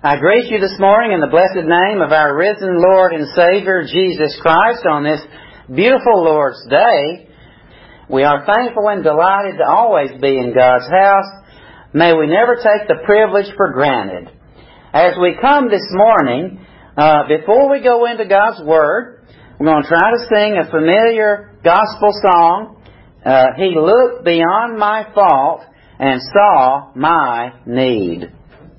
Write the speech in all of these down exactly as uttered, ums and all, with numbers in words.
I greet you this morning in the blessed name of our risen Lord and Savior, Jesus Christ, on this beautiful Lord's Day. We are thankful and delighted to always be in God's house. May we never take the privilege for granted. As we come this morning, uh, before we go into God's Word, we're going to try to sing a familiar gospel song. Uh, he looked beyond my fault and saw my need.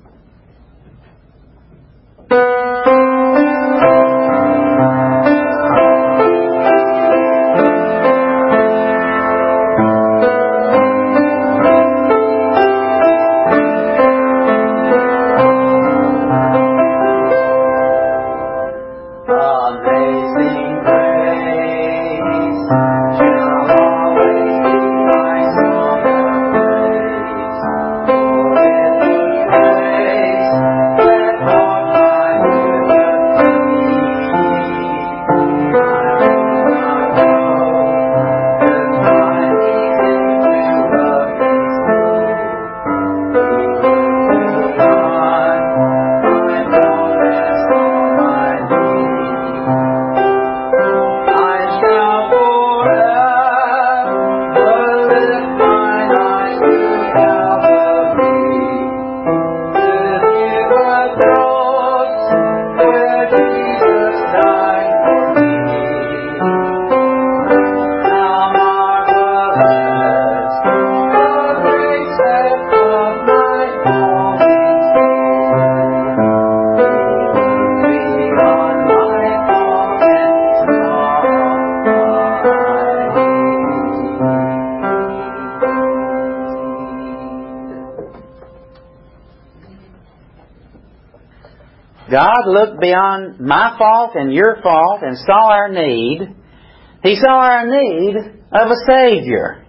God looked beyond my fault and your fault and saw our need. He saw our need of a Savior.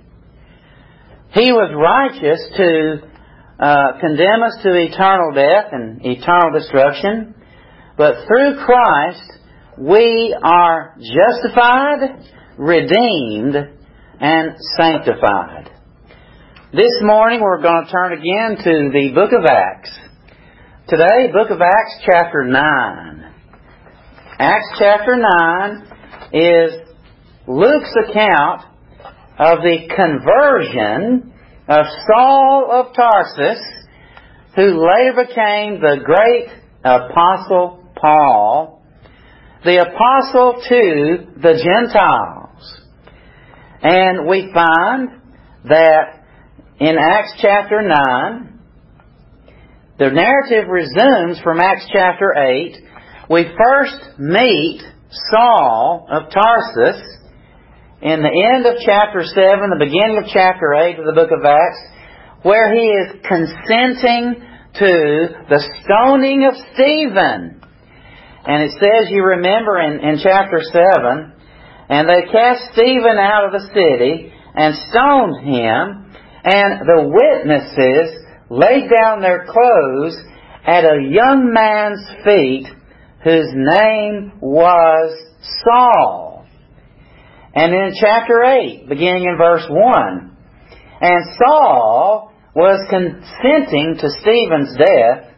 He was righteous to uh, condemn us to eternal death and eternal destruction. But through Christ, we are justified, redeemed, and sanctified. This morning we're going to turn again to the book of Acts. Today, book of Acts chapter nine. Acts chapter nine is Luke's account of the conversion of Saul of Tarsus, who later became the great Apostle Paul, the apostle to the Gentiles. And we find that in Acts chapter nine, the narrative resumes from Acts chapter eight. We first meet Saul of Tarsus in the end of chapter seven, the beginning of chapter eight of the book of Acts, where he is consenting to the stoning of Stephen. And it says, you remember in, in chapter seven, and they cast Stephen out of the city and stoned him, and the witnesses laid down their clothes at a young man's feet whose name was Saul. And in chapter eight, beginning in verse one, and Saul was consenting to Stephen's death,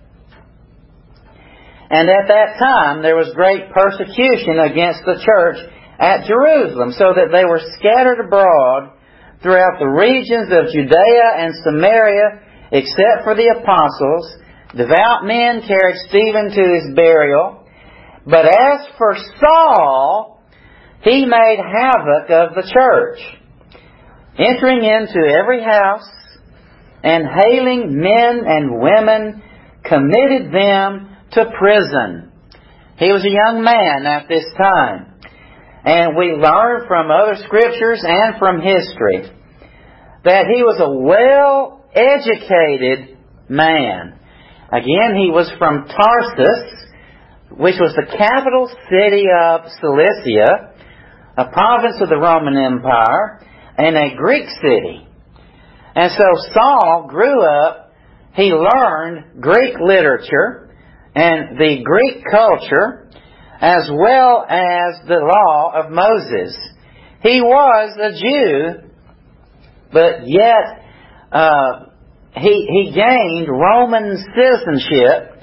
and at that time there was great persecution against the church at Jerusalem, so that they were scattered abroad throughout the regions of Judea and Samaria, except for the apostles. Devout men carried Stephen to his burial. But as for Saul, he made havoc of the church, entering into every house and hailing men and women, committed them to prison. He was a young man at this time. And we learn from other scriptures and from history that he was a well educated man. Again, he was from Tarsus, which was the capital city of Cilicia, a province of the Roman Empire, and a Greek city. And so Saul grew up, he learned Greek literature and the Greek culture, as well as the law of Moses. He was a Jew, but yet uh, he, he gained Roman citizenship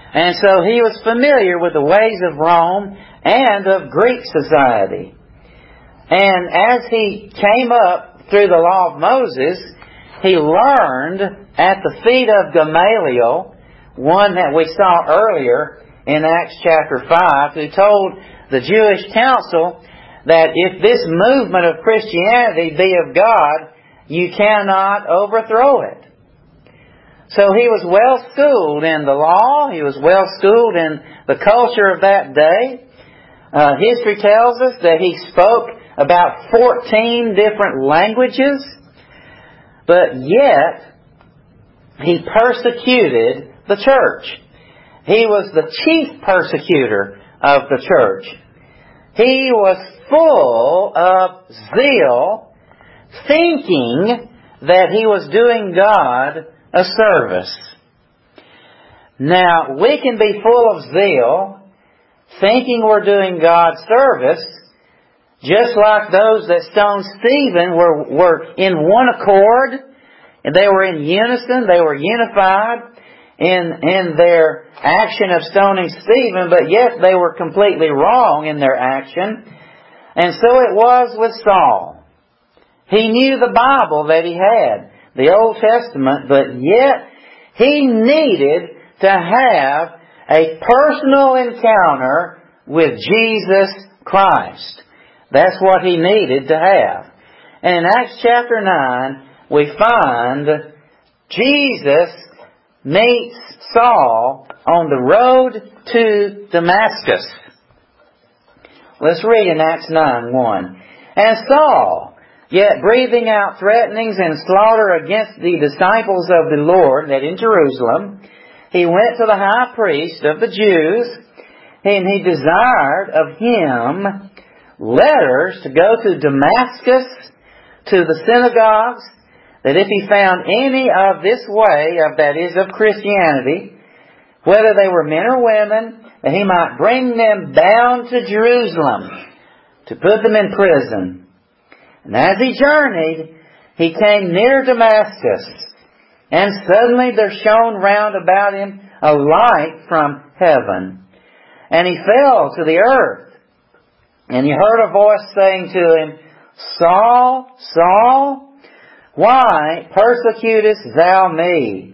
And so he was familiar with the ways of Rome and of Greek society. And as he came up through the law of Moses, he learned at the feet of Gamaliel, one that we saw earlier in Acts chapter five, who told the Jewish council that if this movement of Christianity be of God, you cannot overthrow it. So he was well schooled in the law. He was well schooled in the culture of that day. Uh, history tells us that he spoke about fourteen different languages, but yet he persecuted the church. He was the chief persecutor of the church. He was full of zeal, thinking that he was doing God a service. Now, we can be full of zeal, thinking we're doing God service, just like those that stoned Stephen were, were in one accord, and they were in unison, they were unified in, in their action of stoning Stephen, but yet they were completely wrong in their action. And so it was with Saul. He knew the Bible that he had, the Old Testament, but yet he needed to have a personal encounter with Jesus Christ. That's what he needed to have. And in Acts chapter nine, we find Jesus meets Saul on the road to Damascus. Let's read in Acts nine one. And Saul, yet breathing out threatenings and slaughter against the disciples of the Lord that in Jerusalem, he went to the high priest of the Jews, and he desired of him letters to go to Damascus, to the synagogues, that if he found any of this way, of that is of Christianity, whether they were men or women, that he might bring them bound to Jerusalem, to put them in prison. And as he journeyed, he came near Damascus, and suddenly there shone round about him a light from heaven. And he fell to the earth. And he heard a voice saying to him, Saul, Saul, why persecutest thou me?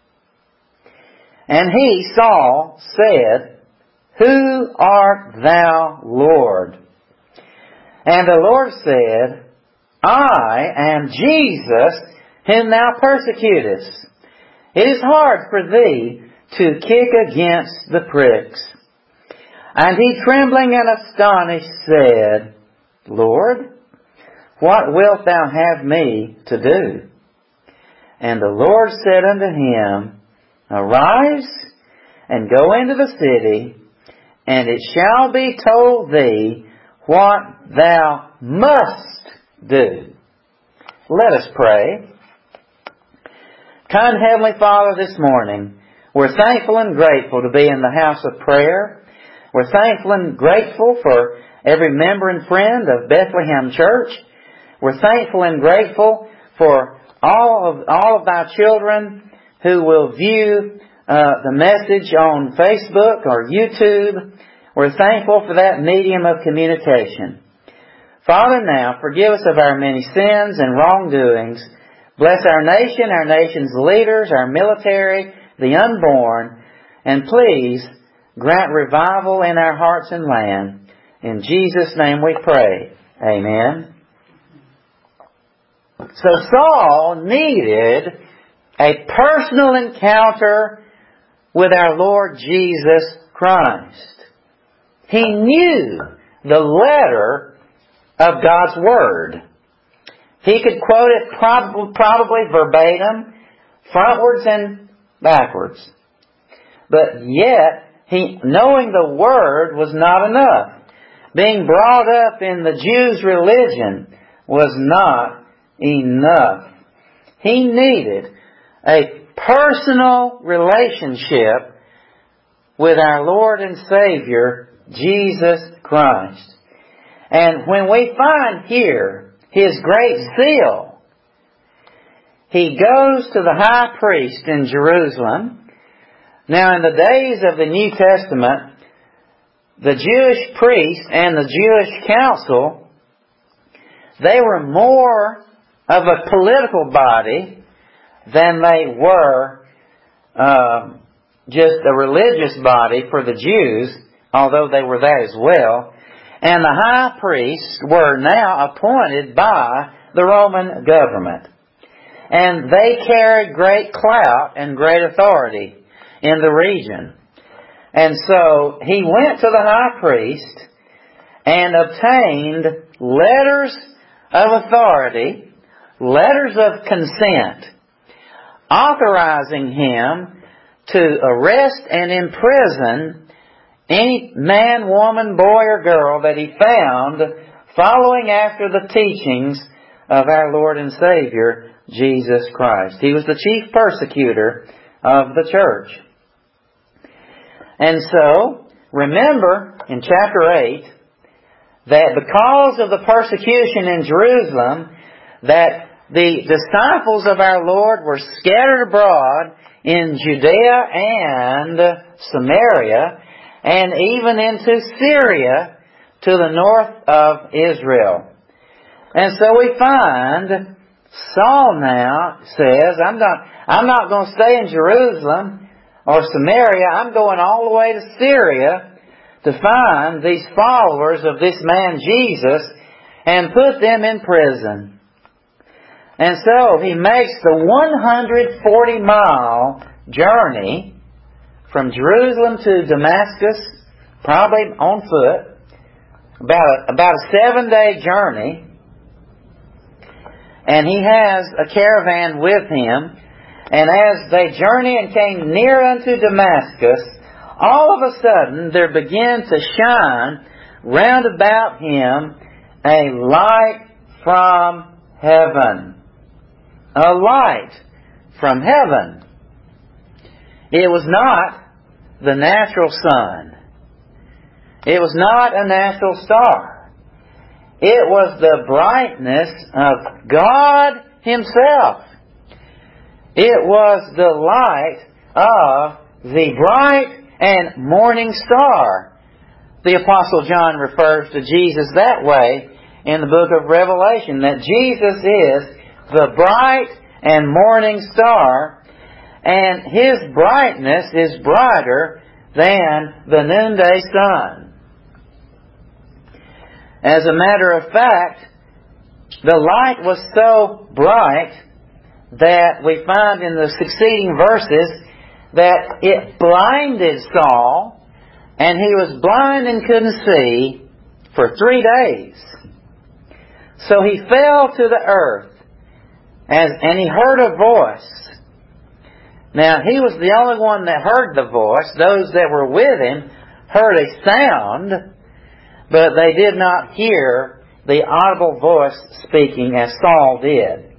And he, Saul, said, Who art thou, Lord? And the Lord said, I am Jesus, whom thou persecutest. It is hard for thee to kick against the pricks. And he, trembling and astonished, said, Lord, what wilt thou have me to do? And the Lord said unto him, Arise, and go into the city, and it shall be told thee what thou must do. Let us pray. Kind Heavenly Father, this morning, we're thankful and grateful to be in the house of prayer. We're thankful and grateful for every member and friend of Bethlehem Church. We're thankful and grateful for all of all of thy children who will view uh, the message on Facebook or YouTube. We're thankful for that medium of communication. Father, now, forgive us of our many sins and wrongdoings. Bless our nation, our nation's leaders, our military, the unborn, and please grant revival in our hearts and land. In Jesus' name we pray. Amen. So Saul needed a personal encounter with our Lord Jesus Christ. He knew the letter of God's Word. He could quote it prob- probably verbatim, frontwards and backwards. But yet, he, knowing the Word was not enough. Being brought up in the Jews' religion was not enough. He needed a personal relationship with our Lord and Savior, Jesus Christ. And when we find here His great zeal, He goes to the high priest in Jerusalem, Now, in the days of the New Testament, the Jewish priests and the Jewish council, they were more of a political body than they were uh, just a religious body for the Jews, although they were that as well. And the high priests were now appointed by the Roman government. And they carried great clout and great authority in the region. And so he went to the high priest and obtained letters of authority, letters of consent, authorizing him to arrest and imprison any man, woman, boy, or girl that he found following after the teachings of our Lord and Savior, Jesus Christ. He was the chief persecutor of the church. And so, remember in chapter eight, that because of the persecution in Jerusalem, that the disciples of our Lord were scattered abroad in Judea and Samaria, and even into Syria to the north of Israel. And so we find Saul now says, I'm not, I'm not going to stay in Jerusalem or Samaria. I'm going all the way to Syria to find these followers of this man Jesus and put them in prison. And so he makes the one hundred forty mile journey from Jerusalem to Damascus, probably on foot, about a, about a seven-day journey. And he has a caravan with him. And as they journey and came near unto Damascus, all of a sudden there began to shine round about him a light from heaven. A light from heaven. It was not the natural sun. It was not a natural star. It was the brightness of God Himself. It was the light of the bright and morning star. The Apostle John refers to Jesus that way in the book of Revelation, that Jesus is the bright and morning star, and His brightness is brighter than the noonday sun. As a matter of fact, the light was so bright that we find in the succeeding verses that it blinded Saul, and he was blind and couldn't see for three days. So he fell to the earth, as, and he heard a voice. Now, he was the only one that heard the voice. Those that were with him heard a sound, but they did not hear the audible voice speaking as Saul did.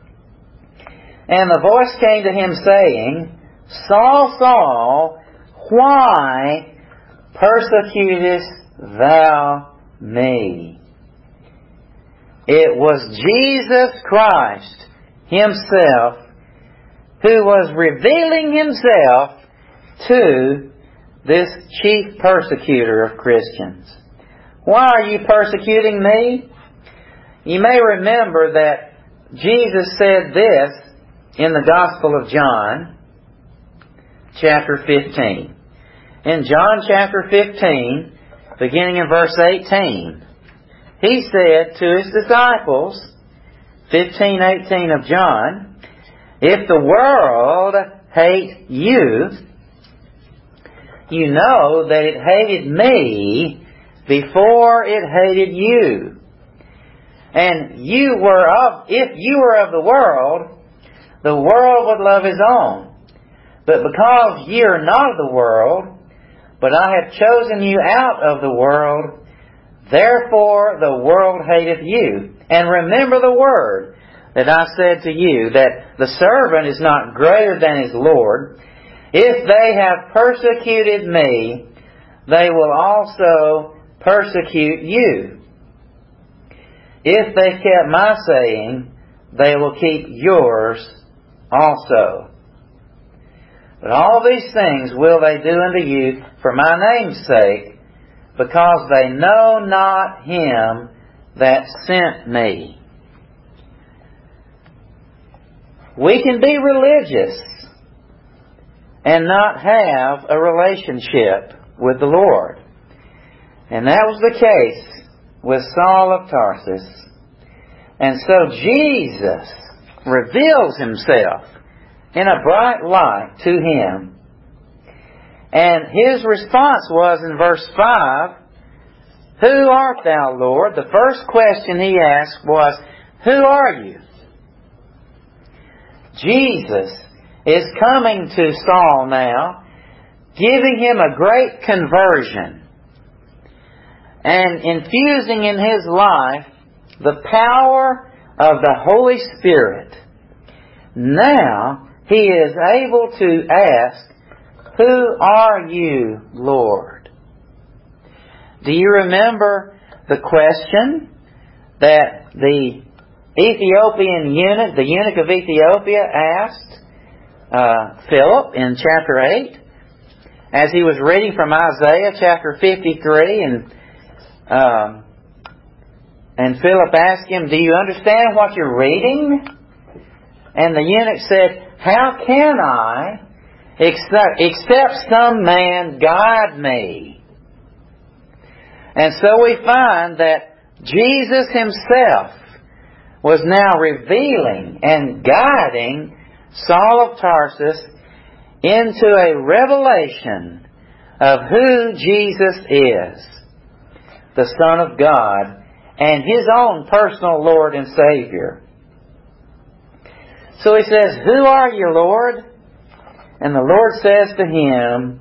And the voice came to him saying, Saul, Saul, why persecutest thou me? It was Jesus Christ Himself who was revealing Himself to this chief persecutor of Christians. Why are you persecuting me? You may remember that Jesus said this in the Gospel of John, chapter fifteen. In John chapter fifteen, beginning in verse eighteen, He said to His disciples, fifteen eighteen of John, if the world hate you, you know that it hated me before it hated you. And you were of, if you were of the world, the world would love his own. But because ye are not of the world, but I have chosen you out of the world, therefore the world hateth you. And remember the word that I said to you, that the servant is not greater than his Lord. If they have persecuted me, they will also persecute you. If they kept my saying, they will keep yours also. But all these things will they do unto you for my name's sake, because they know not Him that sent me. We can be religious and not have a relationship with the Lord. And that was the case with Saul of Tarsus. And so Jesus reveals Himself in a bright light to him. And his response was in verse five, Who art thou, Lord? The first question he asked was, Who are you? Jesus is coming to Saul now, giving him a great conversion and infusing in his life the power of the Holy Spirit. Now he is able to ask, Who are you, Lord? Do you remember the question that the Ethiopian eunuch, the eunuch of Ethiopia, asked uh, Philip in chapter eight, as he was reading from Isaiah chapter fifty-three, and um, and Philip asked him, Do you understand what you're reading? And the eunuch said, How can I, except, except some man guide me? And so we find that Jesus Himself was now revealing and guiding Saul of Tarsus into a revelation of who Jesus is, the Son of God, and His own personal Lord and Savior. So he says, Who are you, Lord? And the Lord says to him,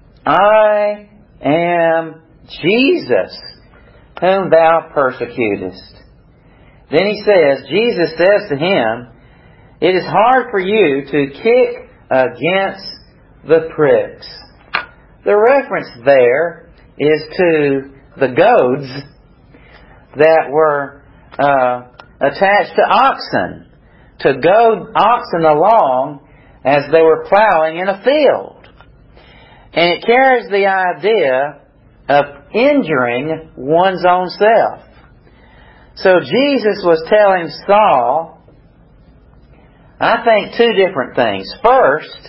I am Jesus, whom thou persecutest. Then he says, Jesus says to him, It is hard for you to kick against the pricks. The reference there is to the goads that were uh, attached to oxen, to goad oxen along as they were plowing in a field. And it carries the idea of injuring one's own self. So Jesus was telling Saul, I think, two different things. First,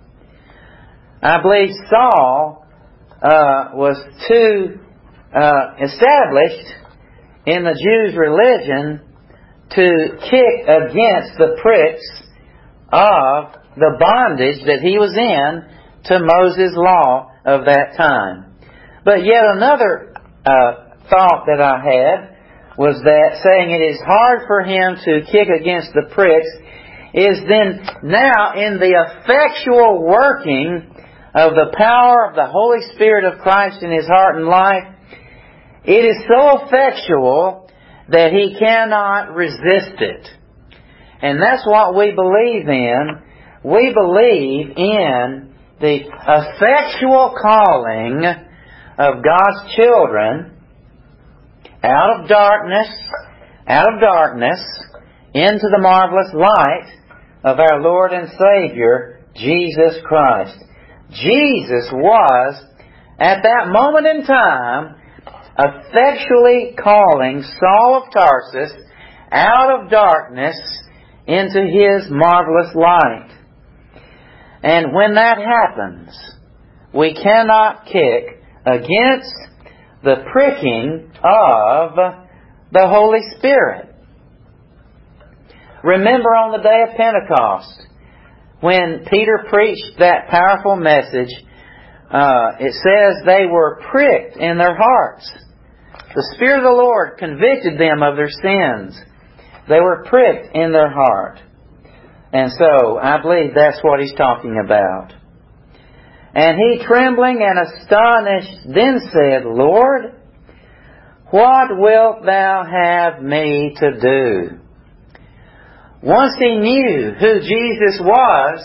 I believe Saul uh, was too uh, established in the Jews' religion to kick against the pricks of the bondage that he was in to Moses' law of that time. But yet another uh, thought that I had was that saying it is hard for him to kick against the pricks is then now in the effectual working of the power of the Holy Spirit of Christ in his heart and life, it is so effectual that he cannot resist it. And that's what we believe in. We believe in the effectual calling of God's children out of darkness, out of darkness, into the marvelous light of our Lord and Savior, Jesus Christ. Jesus was, at that moment in time, effectually calling Saul of Tarsus out of darkness into His marvelous light. And when that happens, we cannot kick against the pricking of the Holy Spirit. Remember on the day of Pentecost, when Peter preached that powerful message, uh, it says they were pricked in their hearts. The Spirit of the Lord convicted them of their sins. They were pricked in their heart. And so, I believe that's what he's talking about. And he, trembling and astonished, then said, Lord, what wilt thou have me to do? Once he knew who Jesus was,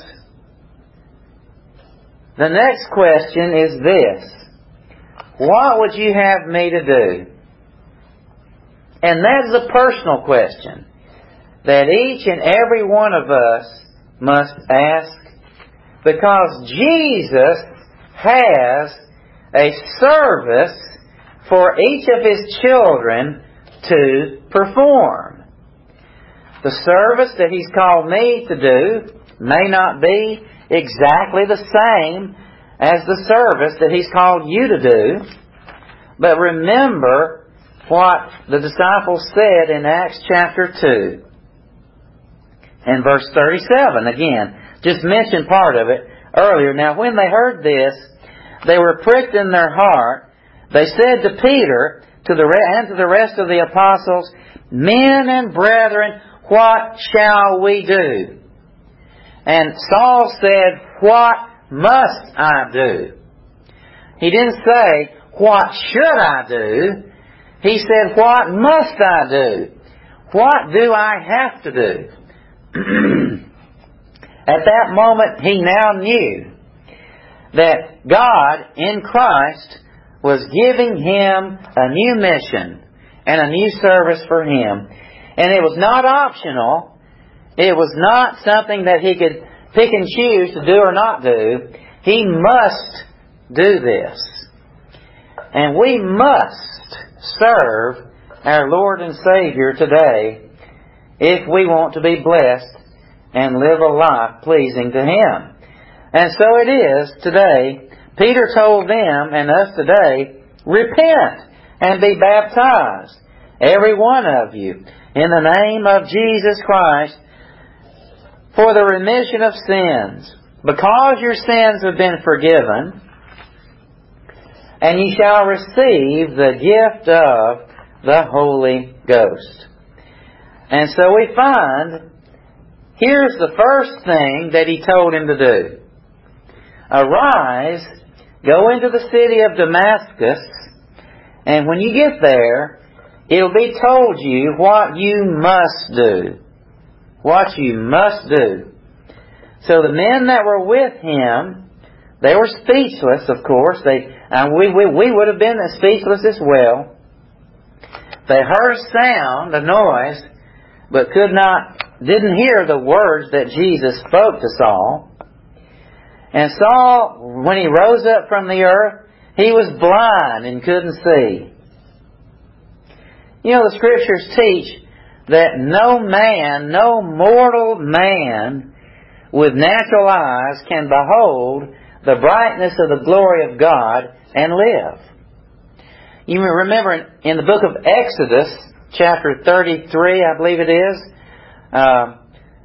the next question is this: what would you have me to do? And that is a personal question that each and every one of us must ask Because Jesus has a service for each of His children to perform. The service that He's called me to do may not be exactly the same as the service that He's called you to do. But remember what the disciples said in Acts chapter two and verse thirty-seven. Again, just mentioned part of it earlier. Now when they heard this, they were pricked in their heart. They said to Peter to the re- and to the rest of the apostles, "Men and brethren, what shall we do?" And Saul said, "What must I do?" He didn't say, "What should I do?" He said, "What must I do? What do I have to do?" At that moment, he now knew that God in Christ was giving him a new mission and a new service for him. And it was not optional. It was not something that he could pick and choose to do or not do. He must do this. And we must serve our Lord and Savior today if we want to be blessed and live a life pleasing to Him. And so it is today. Peter told them and us today, "Repent and be baptized, every one of you, in the name of Jesus Christ, for the remission of sins, because your sins have been forgiven, and ye shall receive the gift of the Holy Ghost." And so we find, here's the first thing that He told him to do. "Arise, go into the city of Damascus, and when you get there, it'll be told you what you must do." What you must do. So the men that were with him, they were speechless, of course. They, and we, we, we would have been speechless as well. They heard a sound, a noise, but could not, didn't hear the words that Jesus spoke to Saul. And Saul, when he rose up from the earth, he was blind and couldn't see. You know, the Scriptures teach that no man, no mortal man with natural eyes can behold the brightness of the glory of God and live. You remember in the book of Exodus, chapter thirty-three, I believe it is, uh,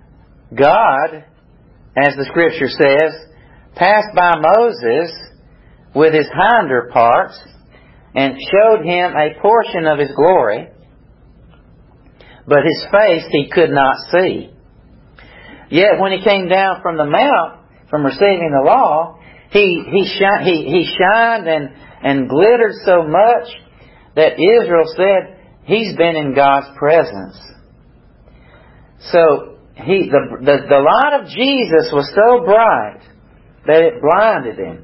God, as the Scripture says, passed by Moses with His hinder parts and showed him a portion of His glory, but His face he could not see. Yet when He came down from the mount, from receiving the law, He he, shi- he, he shined and, and glittered so much that Israel said, "He's been in God's presence." So he the, the, the light of Jesus was so bright that it blinded him.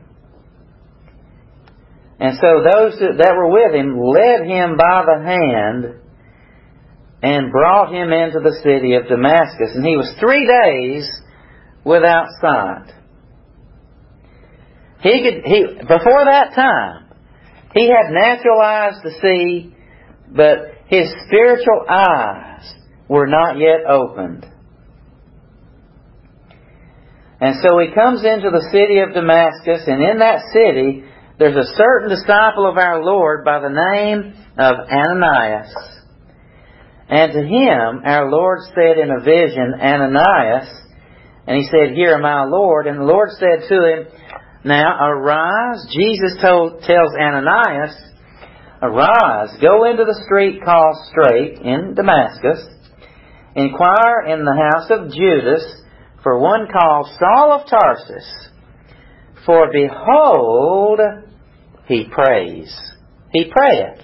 And so those that were with him led him by the hand and brought him into the city of Damascus. And he was three days without sight. He could, he, before that time, he had natural eyes to see, but his spiritual eyes were not yet opened. And so he comes into the city of Damascus, and in that city, there's a certain disciple of our Lord by the name of Ananias. And to him, our Lord said in a vision, "Ananias." And he said, "Here, my Lord." And the Lord said to him, "Now arise." Jesus told, tells Ananias, "Arise, go into the street called Straight in Damascus, inquire in the house of Judas for one called Saul of Tarsus. For behold, he prays." He prayeth.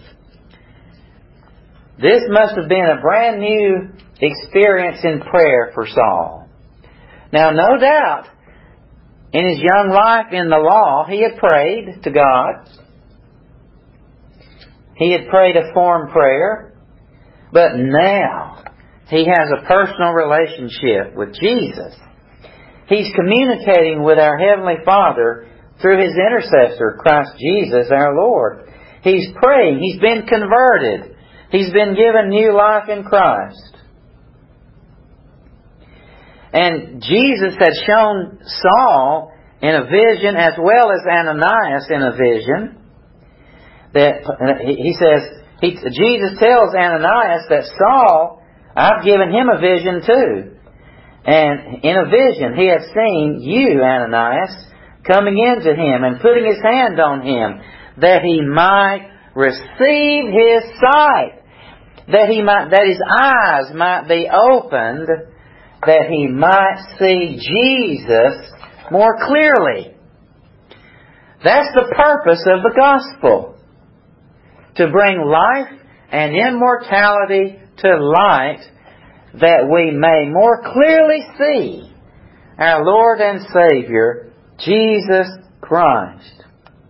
This must have been a brand new experience in prayer for Saul. Now, no doubt, in his young life in the law, he had prayed to God. He had prayed a form prayer. But now, he has a personal relationship with Jesus. He's communicating with our Heavenly Father through His intercessor, Christ Jesus our Lord. He's praying. He's been converted. He's been given new life in Christ. And Jesus had shown Saul in a vision as well as Ananias in a vision that he says, he, Jesus tells Ananias that Saul, I've given him a vision too. And in a vision he had seen you, Ananias, coming into him and putting his hand on him that he might receive his sight, that he might, that his eyes might be opened, that he might see Jesus more clearly. That's the purpose of the gospel. To bring life and immortality to light, that we may more clearly see our Lord and Savior, Jesus Christ.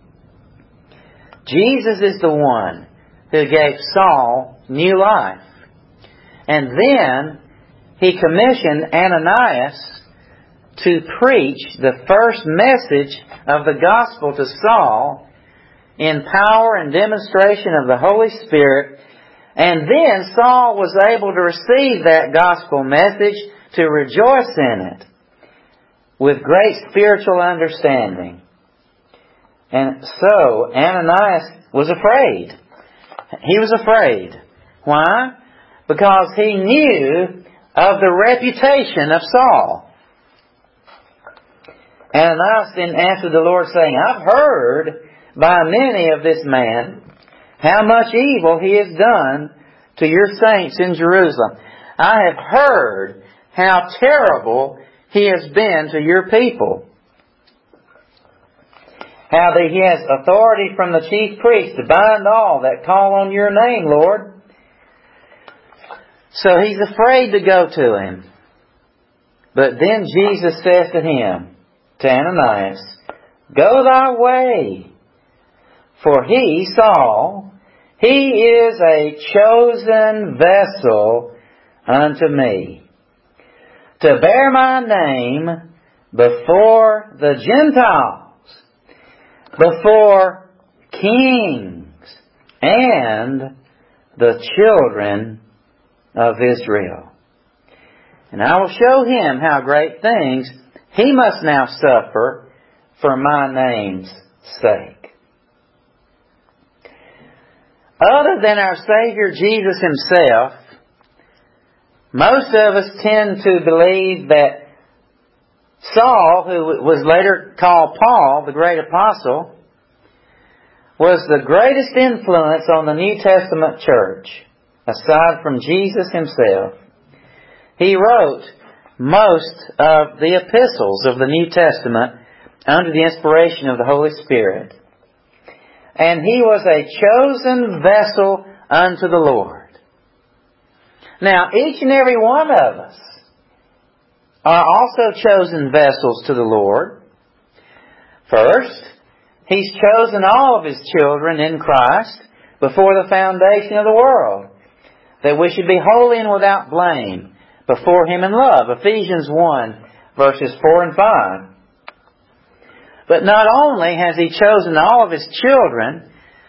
Jesus is the one who gave Saul new life. And then He commissioned Ananias to preach the first message of the gospel to Saul in power and demonstration of the Holy Spirit. And then Saul was able to receive that gospel message, to rejoice in it with great spiritual understanding. And so Ananias was afraid. He was afraid. Why? Because he knew of the reputation of Saul. Ananias then answered the Lord, saying, I've heard by many of this man how much evil he has done to your saints in Jerusalem. I have heard how terrible he has been to your people. How that he has authority from the chief priest to bind all that call on your name, Lord. So he's afraid to go to him. But then Jesus says to him, to Ananias, go thy way. For he, Saul, he is a chosen vessel unto me, to bear my name before the Gentiles, before kings, and the children of Israel. And I will show him how great things he must now suffer for my name's sake. Other than our Savior Jesus Himself, most of us tend to believe that Saul, who was later called Paul, the great apostle, was the greatest influence on the New Testament church, aside from Jesus Himself. He wrote most of the epistles of the New Testament under the inspiration of the Holy Spirit. And he was a chosen vessel unto the Lord. Now, each and every one of us are also chosen vessels to the Lord. First, He's chosen all of His children in Christ before the foundation of the world, that we should be holy and without blame before Him in love. Ephesians one, verses four and five. But not only has He chosen all of His children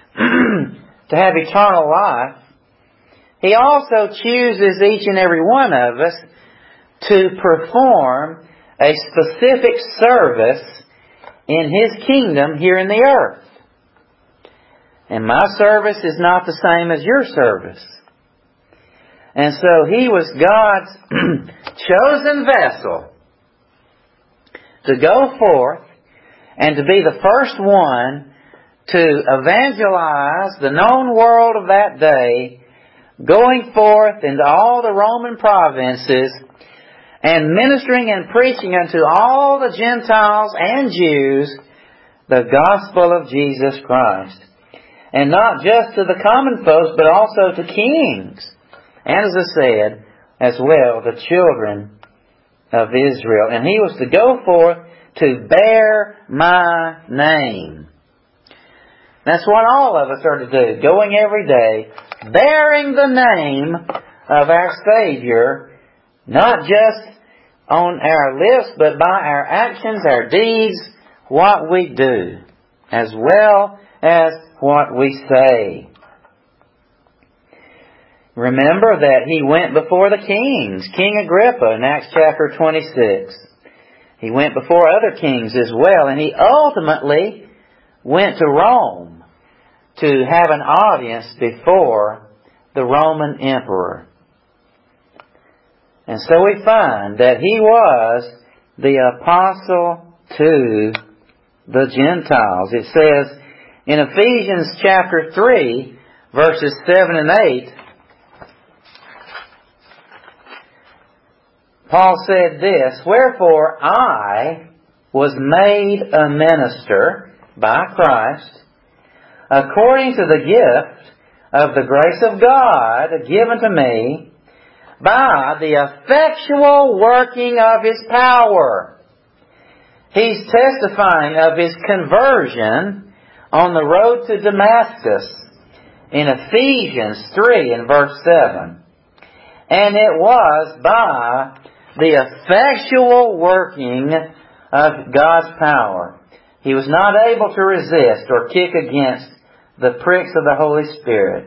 to have eternal life, He also chooses each and every one of us to perform a specific service in His kingdom here in the earth. And my service is not the same as your service. And so He was God's chosen vessel to go forth and to be the first one to evangelize the known world of that day, going forth into all the Roman provinces and ministering and preaching unto all the Gentiles and Jews the gospel of Jesus Christ. And not just to the common folks, but also to kings. And as I said, as well, the children of Israel. And He was to go forth to bear my name. That's what all of us are to do, going every day, bearing the name of our Savior, not just on our lips, but by our actions, our deeds, what we do, as well as what we say. Remember that He went before the kings, King Agrippa in Acts chapter twenty-six. He went before other kings as well, and He ultimately went to Rome to have an audience before the Roman emperor. And so we find that He was the apostle to the Gentiles. It says in Ephesians chapter three, verses seven and eight, Paul said this, "Wherefore I was made a minister by Christ, according to the gift of the grace of God given to me, by the effectual working of His power." He's testifying of his conversion on the road to Damascus in Ephesians three and verse seven. And it was by the effectual working of God's power. He was not able to resist or kick against the pricks of the Holy Spirit.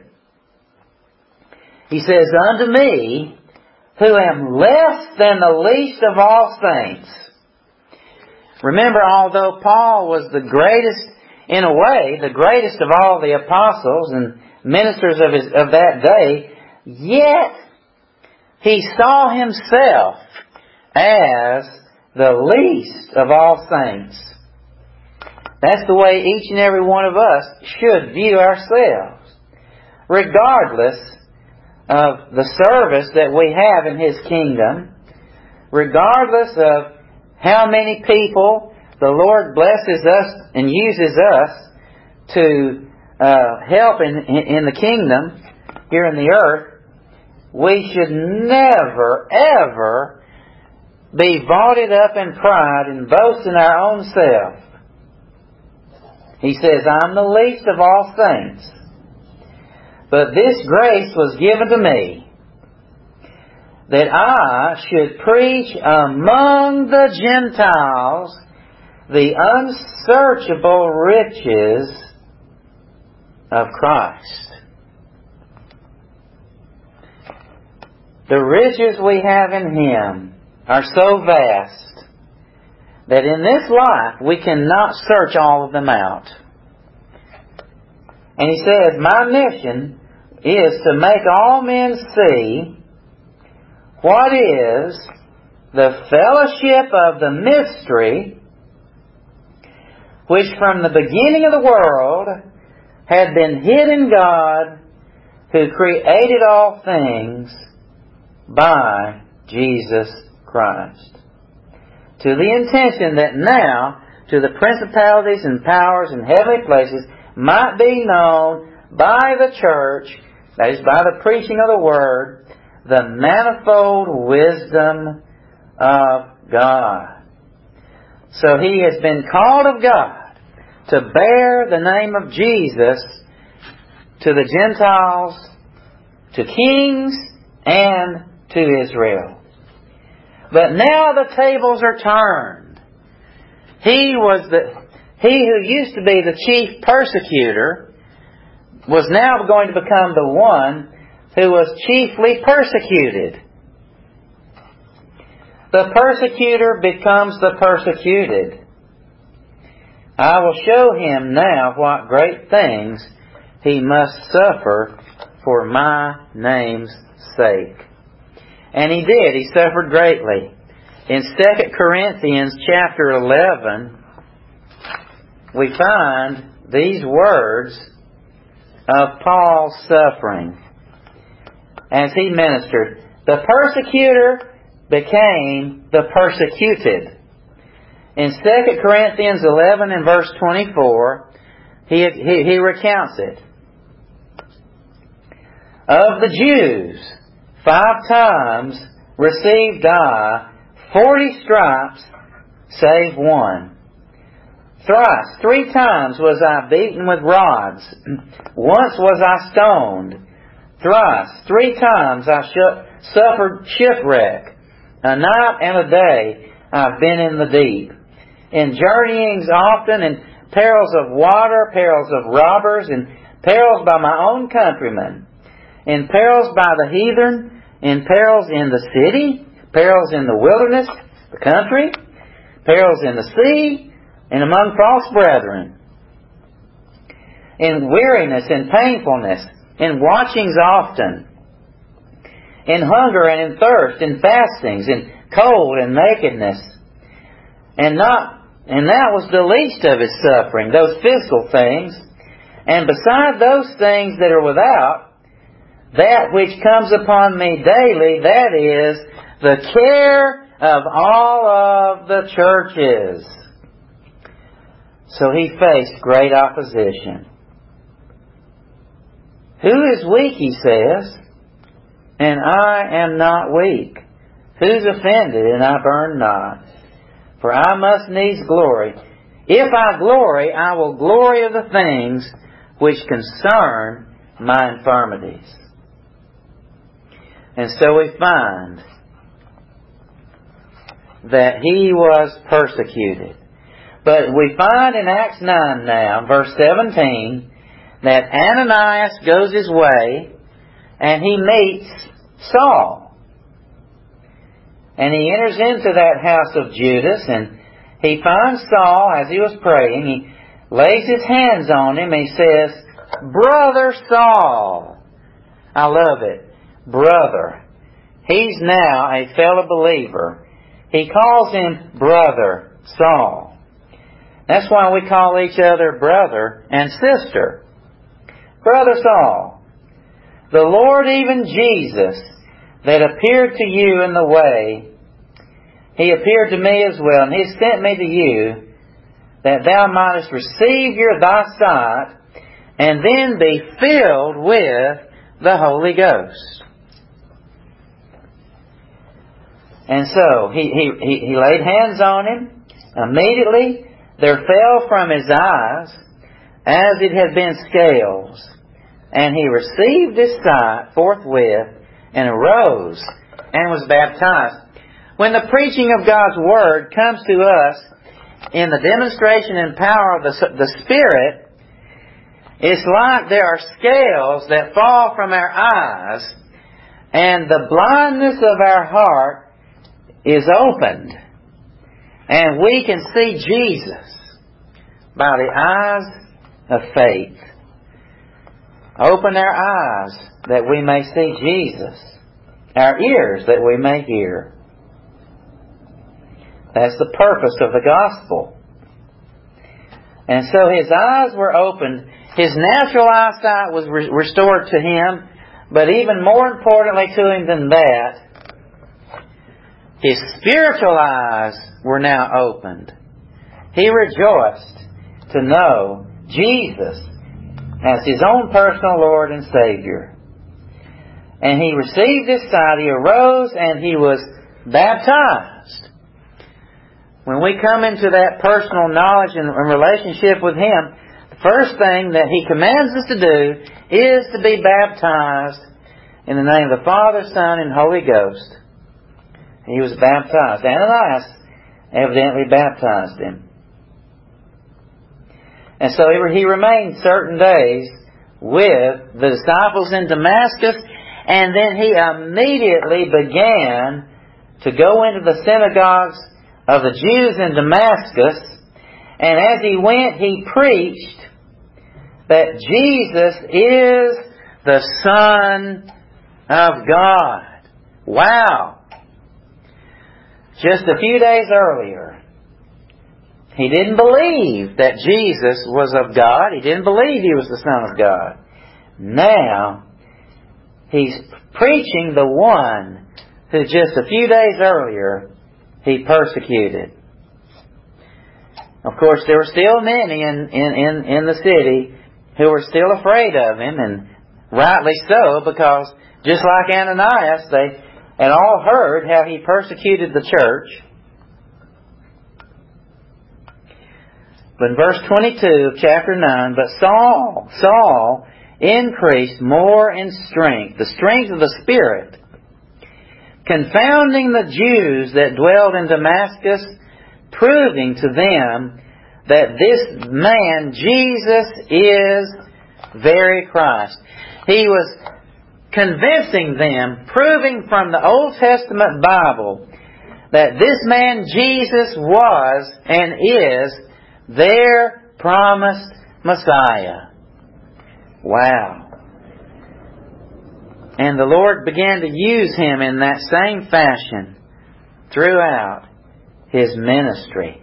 He says, "Unto me, who am less than the least of all saints." Remember, although Paul was the greatest, in a way, the greatest of all the apostles and ministers of, his, of that day, yet he saw himself as the least of all saints. That's the way each and every one of us should view ourselves, regardless of the service that we have in His kingdom, regardless of how many people the Lord blesses us and uses us to uh, help in, in the kingdom here in the earth. We should never, ever be vaulted up in pride and boast in our own self. He says, "I'm the least of all saints, but this grace was given to me, that I should preach among the Gentiles the unsearchable riches of Christ." The riches we have in Him are so vast that in this life we cannot search all of them out. And He says, "My mission is to make all men see what is the fellowship of the mystery which from the beginning of the world had been hid in God, who created all things by Jesus Christ, to the intention that now to the principalities and powers in heavenly places might be known by the church," that is, by the preaching of the Word, "the manifold wisdom of God." So he has been called of God to bear the name of Jesus to the Gentiles, to kings, and to Israel. But now the tables are turned. He was the he who used to be the chief persecutor was now going to become the one who was chiefly persecuted. The persecutor becomes the persecuted. "I will show him now what great things he must suffer for my name's sake." And he did. He suffered greatly. In Second Corinthians chapter eleven, we find these words of Paul's suffering as he ministered. The persecutor became the persecuted. In Second Corinthians eleven and verse twenty-four, he, he, he recounts it. "Of the Jews, five times received I forty stripes, save one. Thrice, three times was I beaten with rods. Once was I stoned. Thrice, three times I sh- suffered shipwreck. A night and a day I've been in the deep, in journeyings often, in perils of water, perils of robbers, in perils by my own countrymen, in perils by the heathen, in perils in the city, perils in the wilderness, the country, perils in the sea, and among false brethren, in weariness and painfulness, in watchings often, in hunger and in thirst, in fastings, in cold and nakedness. And not and that was the least of his suffering, those physical things. And beside those things that are without, that which comes upon me daily, that is the care of all of the churches. So he faced great opposition. Who is weak, he says, and I am not weak? Who's offended, and I burn not? For I must needs glory. If I glory, I will glory of the things which concern my infirmities. And so we find that he was persecuted. But we find in Acts nine now, verse seventeen, that Ananias goes his way and he meets Saul. And he enters into that house of Judas, and he finds Saul as he was praying. He lays his hands on him and he says, Brother Saul. I love it. Brother. He's now a fellow believer. He calls him Brother Saul. That's why we call each other brother and sister. Brother Saul. The Lord, even Jesus, that appeared to you in the way, He appeared to me as well, and He sent me to you, that thou mightest receive your thy sight, and then be filled with the Holy Ghost. And so, he, he, he laid hands on him. Immediately, there fell from his eyes, as it had been scales, and he received his sight forthwith, and arose, and was baptized. When the preaching of God's Word comes to us in the demonstration and power of the, the Spirit, it's like there are scales that fall from our eyes, and the blindness of our heart is opened, and we can see Jesus by the eyes of faith. Open our eyes that we may see Jesus, our ears that we may hear. That's the purpose of the gospel. And so his eyes were opened. His natural eyesight was re- restored to him, but even more importantly to him than that, his spiritual eyes were now opened. He rejoiced to know Jesus as his own personal Lord and Savior. And he received his sight, he arose, and he was baptized. When we come into that personal knowledge and relationship with Him, the first thing that He commands us to do is to be baptized in the name of the Father, Son, and Holy Ghost. He was baptized. Ananias evidently baptized him. And so he remained certain days with the disciples in Damascus, and then he immediately began to go into the synagogues of the Jews in Damascus, and as he went, he preached that Jesus is the Son of God. Wow! Just a few days earlier, he didn't believe that Jesus was of God. He didn't believe He was the Son of God. Now, he's preaching the one who just a few days earlier he persecuted. Of course, there were still many in, in, in, in the city who were still afraid of him, and rightly so, because just like Ananias, they had all heard how he persecuted the church. But in verse twenty-two of chapter nine, but Saul, Saul increased more in strength, the strength of the Spirit, confounding the Jews that dwelled in Damascus, proving to them that this man, Jesus, is very Christ. He was convincing them, proving from the Old Testament Bible that this man Jesus was and is their promised Messiah. Wow. And the Lord began to use him in that same fashion throughout his ministry.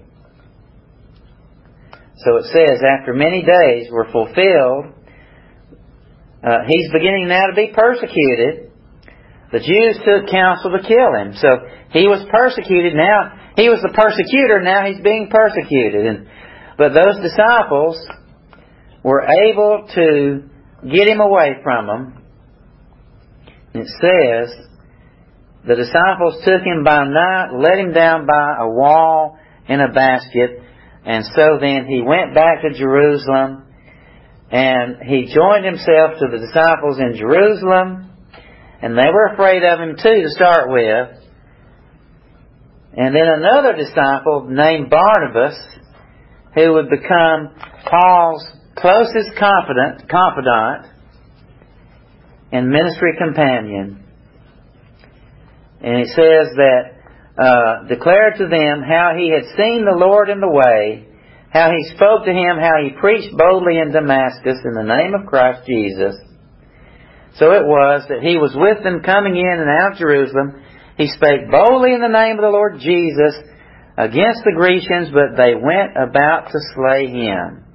So it says, after many days were fulfilled, uh, he's beginning now to be persecuted. The Jews took counsel to kill him. So he was persecuted. Now he was the persecutor. Now he's being persecuted. And, but those disciples were able to get him away from them. It says, the disciples took him by night, let him down by a wall in a basket, and so then he went back to Jerusalem, and he joined himself to the disciples in Jerusalem, and they were afraid of him too to start with. And then another disciple named Barnabas, who would become Paul's closest confidant, confidant and ministry companion. And it says that, uh, declared to them how he had seen the Lord in the way, how he spoke to him, how he preached boldly in Damascus in the name of Christ Jesus. So it was that he was with them coming in and out of Jerusalem. He spake boldly in the name of the Lord Jesus against the Grecians, but they went about to slay him.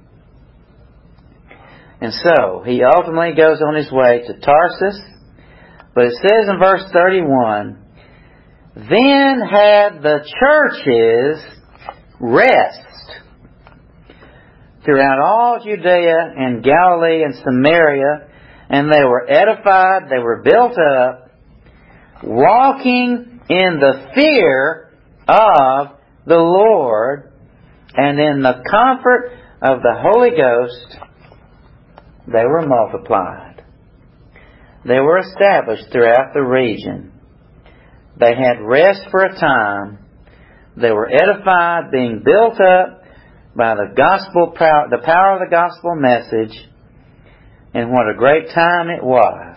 And so, he ultimately goes on his way to Tarsus. But it says in verse thirty-one, then had the churches rest throughout all Judea and Galilee and Samaria, and they were edified, they were built up, walking in the fear of the Lord and in the comfort of the Holy Ghost. They were multiplied. They were established throughout the region. They had rest for a time. They were edified, being built up by the gospel power, the power of the gospel message. And what a great time it was.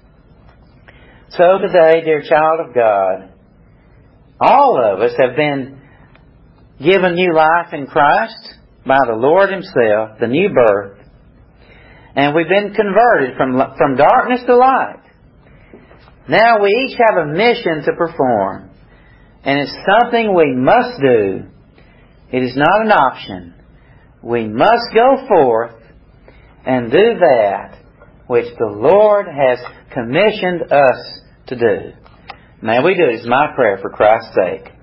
So today, dear child of God, all of us have been given new life in Christ by the Lord Himself, the new birth. And we've been converted from, from darkness to light. Now we each have a mission to perform. And it's something we must do. It is not an option. We must go forth and do that which the Lord has commissioned us to do. May we do it. It's my prayer for Christ's sake.